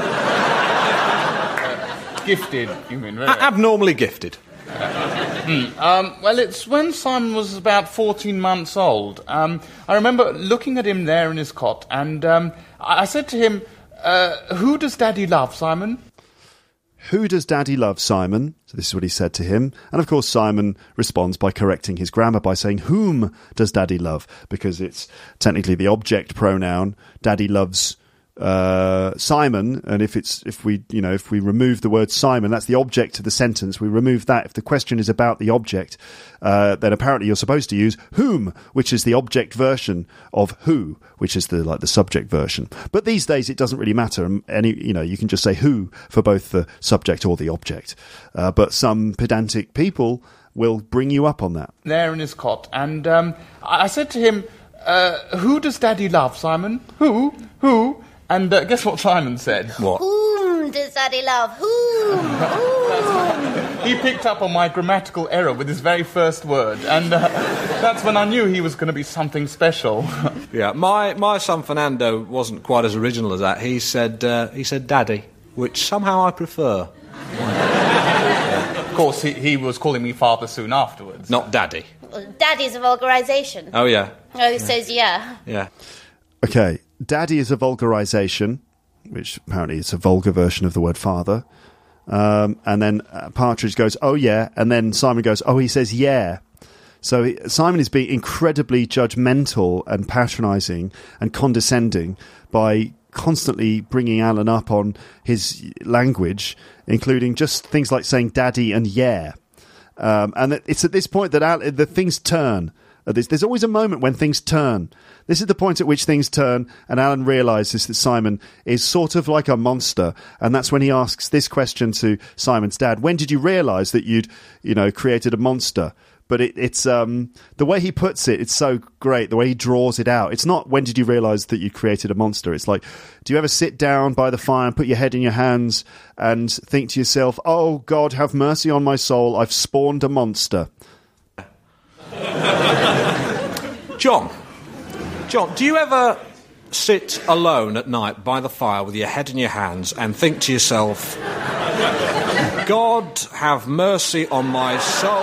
Gifted, you mean? Really? Abnormally gifted. Well, it's when Simon was about 14 months old. I remember looking at him there in his cot, and I said to him, who does Daddy love, Simon? Who does Daddy love, Simon? So this is what he said to him. And of course, Simon responds by correcting his grammar by saying, whom does Daddy love? Because it's technically the object pronoun. Daddy loves Simon, and if we remove the word Simon, that's the object of the sentence. We remove that. If the question is about the object, then apparently you're supposed to use whom, which is the object version of who, which is the subject version. But these days it doesn't really matter. You can just say who for both the subject or the object. But some pedantic people will bring you up on that. There in his cot, and I said to him, who does Daddy love, Simon? Who? And guess what Simon said? What? Whom does Daddy love? Whom? He picked up on my grammatical error with his very first word, and that's when I knew he was going to be something special. Yeah, my son Fernando wasn't quite as original as that. He said Daddy, which somehow I prefer. Of course, he was calling me father soon afterwards. Not Daddy. Well, Daddy's a vulgarisation. Oh, yeah. Oh, he says yeah. Yeah. Okay, Daddy is a vulgarisation, which apparently is a vulgar version of the word father. And then Partridge goes, oh, yeah. And then Simon goes, oh, he says, yeah. So Simon is being incredibly judgmental and patronising and condescending by constantly bringing Alan up on his language, including just things like saying daddy and yeah. And it's at this point that the things turn. There's always a moment when things turn. This is the point at which things turn, and Alan realises that Simon is sort of like a monster, and that's when he asks this question to Simon's dad: when did you realise that you'd, created a monster? But it's the way he puts it, it's so great, the way he draws it out. It's not when did you realise that you created a monster. It's like, do you ever sit down by the fire and put your head in your hands and think to yourself, oh, God, have mercy on my soul, I've spawned a monster. John, do you ever sit alone at night by the fire with your head in your hands and think to yourself, God, have mercy on my soul,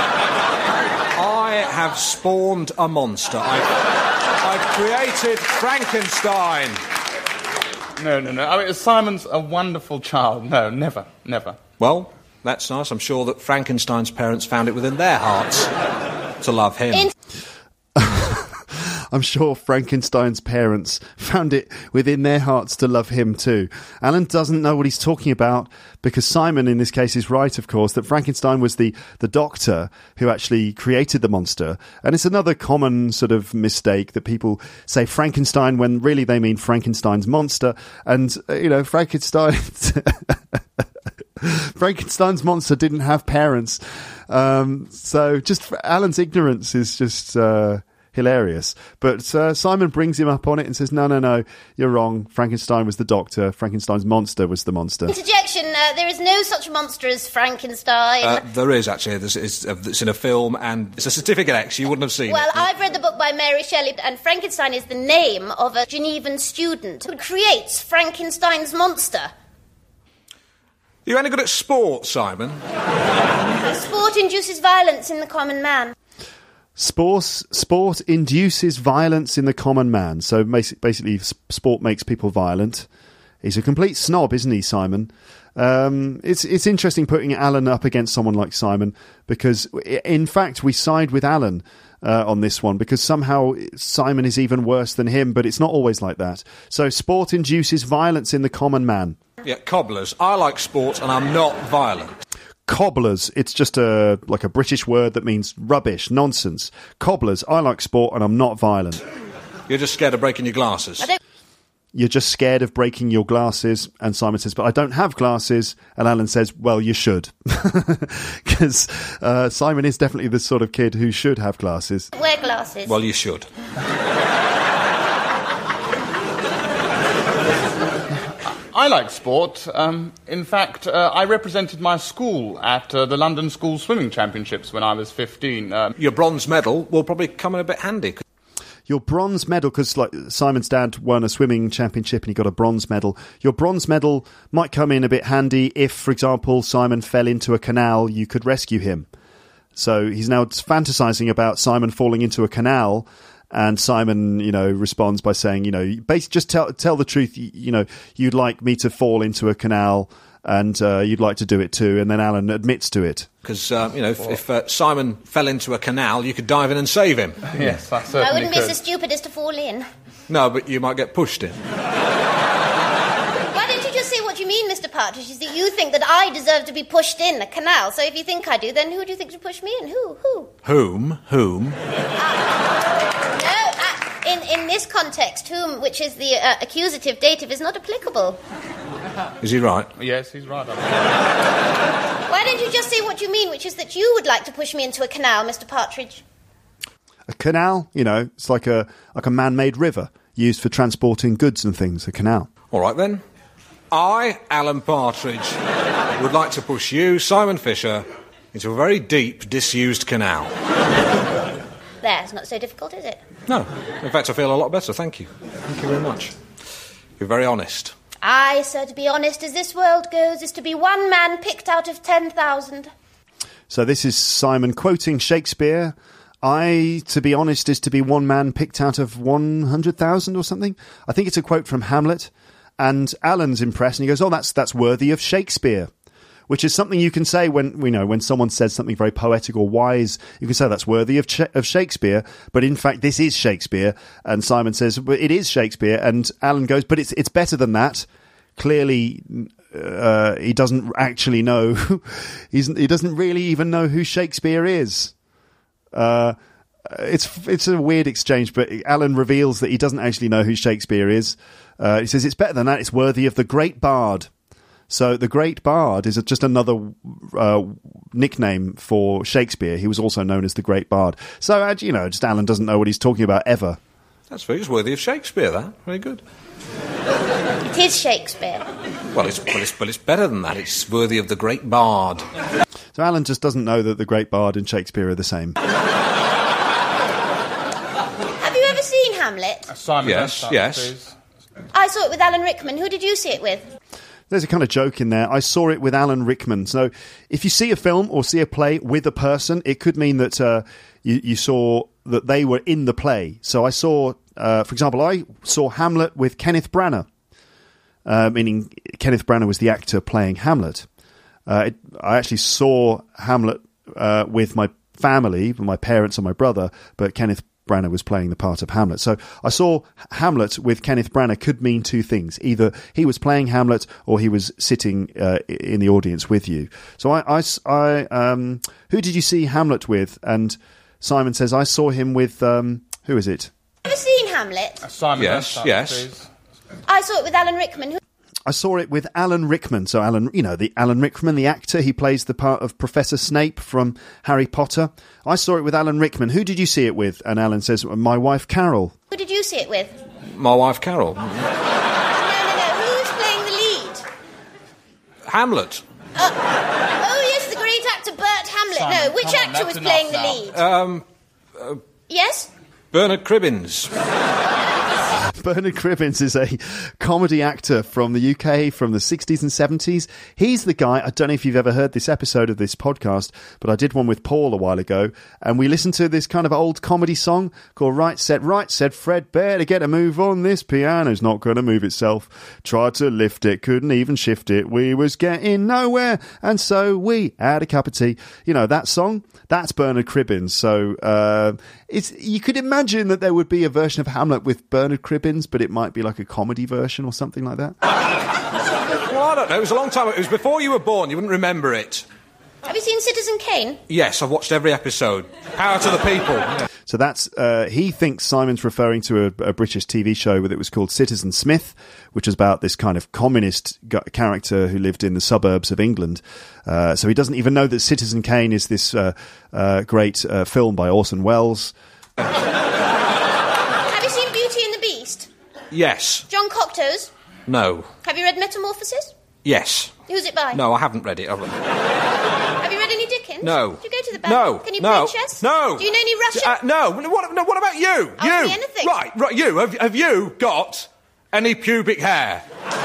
I have spawned a monster. I've created Frankenstein. No. I mean, Simon's a wonderful child. No, never. Well, that's nice. I'm sure that Frankenstein's parents found it within their hearts to love him. I'm sure Frankenstein's parents found it within their hearts to love him too. Alan doesn't know what he's talking about because Simon, in this case, is right, of course, that Frankenstein was the doctor who actually created the monster. And it's another common sort of mistake that people say Frankenstein when really they mean Frankenstein's monster. And, Frankenstein's monster didn't have parents. So just Alan's ignorance is just hilarious. But Simon brings him up on it and says, no, you're wrong. Frankenstein was the doctor. Frankenstein's monster was the monster. Interjection, there is no such monster as Frankenstein. There is, actually. It's in a film, and it's a certificate X. You wouldn't have seen Well, it. I've read the book by Mary Shelley, and Frankenstein is the name of a Genevan student who creates Frankenstein's monster. You any good at sport, Simon? Sport induces violence in the common man. Sport induces violence in the common man. So basically, sport makes people violent. He's a complete snob, isn't he, Simon? It's interesting putting Alan up against someone like Simon because, in fact, we side with Alan on this one because somehow Simon is even worse than him, but it's not always like that. So sport induces violence in the common man. Yeah, cobblers. I like sport and I'm not violent. Cobblers, it's just a British word that means rubbish, nonsense. Cobblers, I like sport and I'm not violent. You're just scared of breaking your glasses. You're just scared of breaking your glasses. And Simon says, but I don't have glasses. And Alan says, well, you should. Because Simon is definitely the sort of kid who should have glasses. Wear glasses. Well, you should. I like sport. In fact, I represented my school at the London School Swimming Championships when I was 15. Your bronze medal will probably come in a bit handy. Your bronze medal, because like Simon's dad won a swimming championship and he got a bronze medal. Your bronze medal might come in a bit handy if, for example, Simon fell into a canal, you could rescue him. So he's now fantasizing about Simon falling into a canal. And Simon, responds by saying, basically just tell the truth. You'd like me to fall into a canal and you'd like to do it too. And then Alan admits to it. Because, if Simon fell into a canal, you could dive in and save him. Yes, I certainly I wouldn't be could. so stupid as to fall in. No, but you might get pushed in. Why don't you just say what you mean, Mr. Partridge? Is that you think that I deserve to be pushed in a canal. So if you think I do, then who do you think should push me in? Who? Whom? In this context, whom, which is the accusative dative, is not applicable. Is he right? Yes, he's right. Why don't you just say what you mean, which is that you would like to push me into a canal, Mr. Partridge? A canal, it's like a man-made river used for transporting goods and things, a canal. All right, then. I, Alan Partridge, would like to push you, Simon Fisher, into a very deep, disused canal. There, it's not so difficult, is it? No. In fact, I feel a lot better, thank you. Thank you very much. You're very honest. Aye, sir, to be honest, as this world goes, is to be one man picked out of 10,000. So this is Simon quoting Shakespeare. To be honest, is to be one man picked out of 100,000 or something. I think it's a quote from Hamlet. And Alan's impressed, and he goes, "Oh, that's worthy of Shakespeare," which is something you can say when someone says something very poetic or wise. You can say that's worthy of Shakespeare, but in fact, this is Shakespeare. And Simon says, "But it is Shakespeare," and Alan goes, "But it's better than that." Clearly, he doesn't actually know. He doesn't really even know who Shakespeare is. It's a weird exchange, but Alan reveals that he doesn't actually know who Shakespeare is. He says it's better than that. It's worthy of the Great Bard. So the Great Bard is just another nickname for Shakespeare. He was also known as the Great Bard. So just Alan doesn't know what he's talking about ever. That's very worthy of Shakespeare. That very good. It is Shakespeare. Well, it's better than that. It's worthy of the Great Bard. So Alan just doesn't know that the Great Bard and Shakespeare are the same. Have you ever seen Hamlet? Simon, Yes. please. I saw it with Alan Rickman. Who did you see it with? There's a kind of joke in there. I saw it with Alan Rickman. So if you see a film or see a play with a person, it could mean that you saw that they were in the play. So I saw, for example, I saw Hamlet with Kenneth Branagh, meaning Kenneth Branagh was the actor playing Hamlet. I actually saw Hamlet with my family, with my parents and my brother, but Kenneth Branagh was playing the part of Hamlet. So I saw Hamlet with Kenneth Branagh could mean two things. Either he was playing Hamlet or he was sitting in the audience with you. So who did you see Hamlet with? And Simon says, I saw him with, who is it? Have you seen Hamlet? Simon, Yes, yes. please. I saw it with Alan Rickman. I saw it with Alan Rickman. So Alan Rickman, the actor, he plays the part of Professor Snape from Harry Potter. I saw it with Alan Rickman. Who did you see it with? And Alan says, my wife, Carol. Who did you see it with? My wife, Carol. No. Who's playing the lead? Hamlet. Oh, yes, the great actor Bert Hamlet. Simon, no, which come on, actor was that's playing enough the lead? Yes? Bernard Cribbins. Bernard Cribbins is a comedy actor from the UK from the 60s and 70s. He's the guy, I don't know if you've ever heard this episode of this podcast, but I did one with Paul a while ago, and we listened to this kind of old comedy song called Right Said Fred, better get a move on, this piano's not going to move itself. Tried to lift it, couldn't even shift it. We was getting nowhere, and so we had a cup of tea. You know, that song, that's Bernard Cribbins. So you could imagine that there would be a version of Hamlet with Bernard Cribbins, but it might be like a comedy version or something like that. Well, I don't know. It was a long time. It was before you were born. You wouldn't remember it. Have you seen Citizen Kane? Yes, I've watched every episode. Power to the people. So that's, he thinks Simon's referring to a British TV show that was called Citizen Smith, which is about this kind of communist character who lived in the suburbs of England. So he doesn't even know that Citizen Kane is this great film by Orson Welles. Have you seen Beauty and the Beast? Yes. John Cocteau's? No. Have you read Metamorphosis? Yes. Who's it by? No, I haven't read it. Have you read any Dickens? No. Do you go to the bank? No. Can you No. play chess? No. Do you know any Russian? No. What about you? Ask You. me anything. Right. You. Have you got any pubic hair?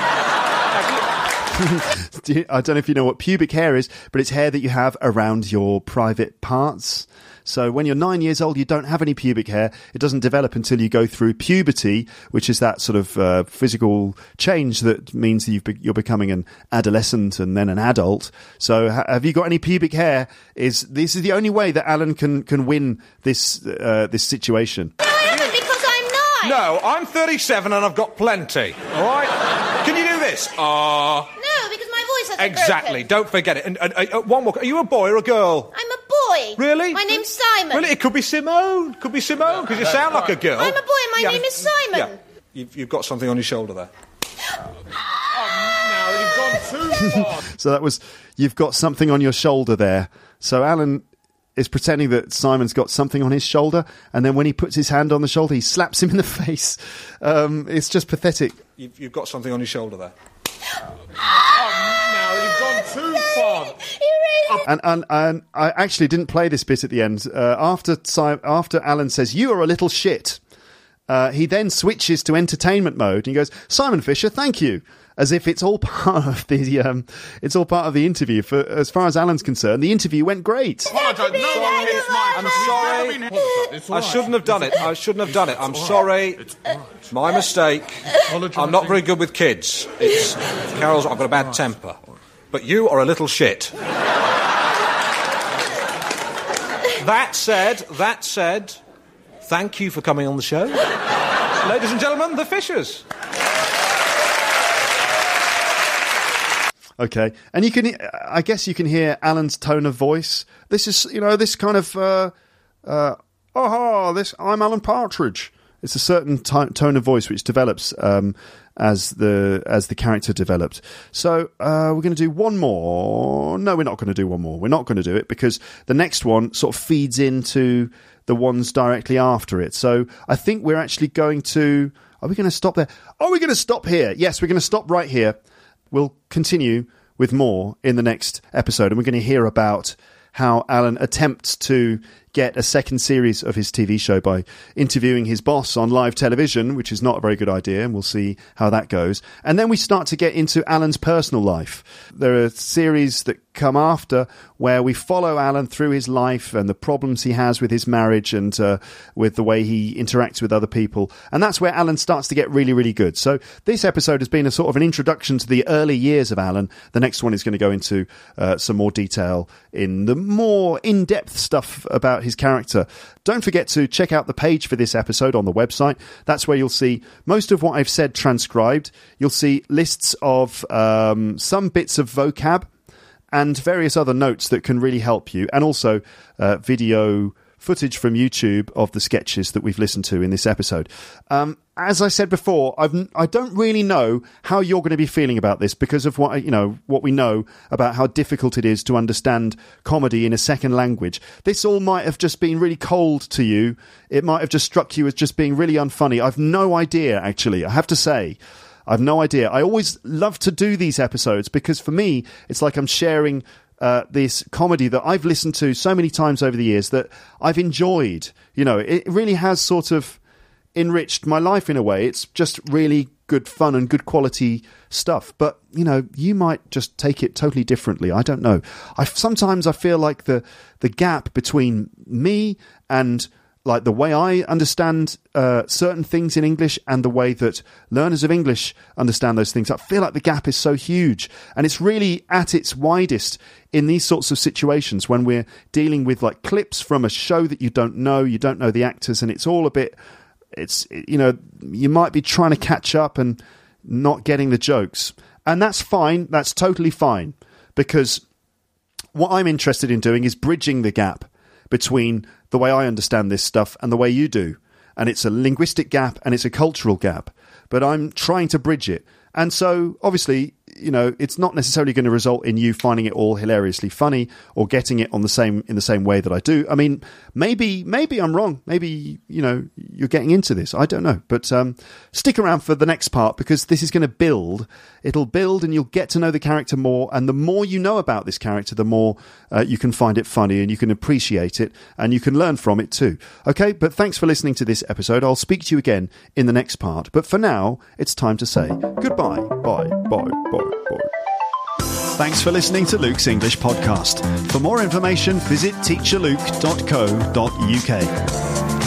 I don't know if you know what pubic hair is, but it's hair that you have around your private parts. So when you're 9 years old, you don't have any pubic hair. It doesn't develop until you go through puberty, which is that sort of physical change that means that you're becoming an adolescent and then an adult. So have you got any pubic hair? This is the only way that Alan can win this this situation. No, I haven't, because I'm 9. No, I'm 37 and I've got plenty. All right? Can you do this? No, because my voice hasn't Exactly. broken. Don't forget it. And one more. Are you a boy or a girl? I'm a boy. Really? My name's Simon. Really? It could be Simone. Could be Simone, because you sound like a girl. I'm a boy and my name is Simon. Yeah. You've got something on your shoulder there. Now you've gone too far. So that was, you've got something on your shoulder there. So Alan is pretending that Simon's got something on his shoulder, and then when he puts his hand on the shoulder, he slaps him in the face. It's just pathetic. You've got something on your shoulder there. Now you've gone too far. And I actually didn't play this bit at the end. After Alan says, "You are a little shit," he then switches to entertainment mode and he goes, "Simon Fisher, thank you," as if it's all part of the interview. For as far as Alan's concerned, the interview went great. I'm sorry. I shouldn't have done it. I'm sorry. My mistake. I'm not very good with kids. Carol's. I've got a bad temper. But you are a little shit. That said, thank you for coming on the show. Ladies and gentlemen, the Fishers. Okay, and I guess you can hear Alan's tone of voice. This is, this kind of, I'm Alan Partridge. It's a certain tone of voice which develops as the character developed. So we're going to do one more. No, we're not going to do one more. We're not going to do it because the next one sort of feeds into the ones directly after it. So I think we're actually going to... Are we going to stop there? Are we going to stop here? Yes, we're going to stop right here. We'll continue with more in the next episode, and we're going to hear about how Alan attempts to get a second series of his TV show by interviewing his boss on live television, which is not a very good idea, and we'll see how that goes. And then we start to get into Alan's personal life. There are series that come after, where we follow Alan through his life and the problems he has with his marriage and with the way he interacts with other people. And that's where Alan starts to get really, really good. So this episode has been a sort of an introduction to the early years of Alan. The next one is going to go into some more detail in the more in-depth stuff about his character. Don't forget to check out the page for this episode on the website. That's where you'll see most of what I've said transcribed. You'll see lists of some bits of vocab and various other notes that can really help you, and also video footage from YouTube of the sketches that we've listened to in this episode. As I said before, I don't really know how you're going to be feeling about this because of what we know about how difficult it is to understand comedy in a second language. This all might have just been really cold to you. It might have just struck you as just being really unfunny. I've no idea, actually. I have to say, I've no idea. I always love to do these episodes because for me, it's like I'm sharing this comedy that I've listened to so many times over the years that I've enjoyed. It really has sort of enriched my life in a way. It's just really good fun and good quality stuff. But, you might just take it totally differently. I don't know. Sometimes I feel like the gap between me and like the way I understand certain things in English and the way that learners of English understand those things, I feel like the gap is so huge. And it's really at its widest in these sorts of situations when we're dealing with like clips from a show that you don't know the actors, and it's all a bit, you might be trying to catch up and not getting the jokes. And that's fine. That's totally fine. Because what I'm interested in doing is bridging the gap between the way I understand this stuff and the way you do. And it's a linguistic gap and it's a cultural gap. But I'm trying to bridge it. And so, obviously, it's not necessarily going to result in you finding it all hilariously funny or getting it in the same way that I do. I mean, maybe I'm wrong. Maybe, you're getting into this. I don't know. But stick around for the next part because this is going to build. It'll build and you'll get to know the character more. And the more you know about this character, the more you can find it funny and you can appreciate it and you can learn from it too. Okay, but thanks for listening to this episode. I'll speak to you again in the next part. But for now, it's time to say goodbye. Bye. Thanks for listening to Luke's English Podcast. For more information, visit teacherluke.co.uk.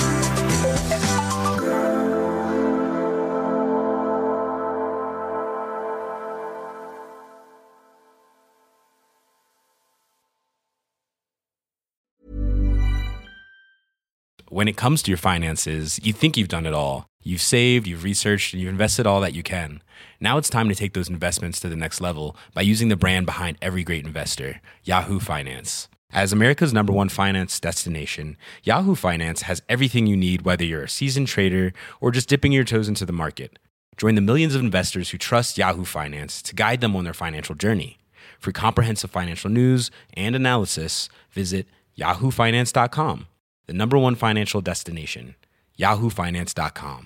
When it comes to your finances, you think you've done it all. You've saved, you've researched, and you've invested all that you can. Now it's time to take those investments to the next level by using the brand behind every great investor, Yahoo Finance. As America's #1 finance destination, Yahoo Finance has everything you need, whether you're a seasoned trader or just dipping your toes into the market. Join the millions of investors who trust Yahoo Finance to guide them on their financial journey. For comprehensive financial news and analysis, visit yahoofinance.com. The #1 financial destination, yahoofinance.com.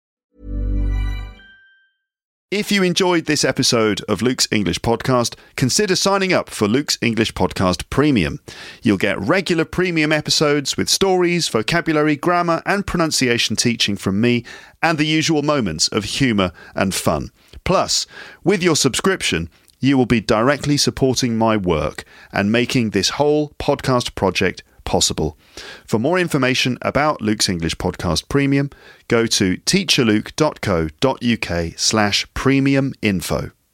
If you enjoyed this episode of Luke's English Podcast, consider signing up for Luke's English Podcast Premium. You'll get regular premium episodes with stories, vocabulary, grammar, and pronunciation teaching from me, and the usual moments of humour and fun. Plus, with your subscription, you will be directly supporting my work and making this whole podcast project possible. For more information about Luke's English Podcast Premium, go to teacherluke.co.uk/premium info.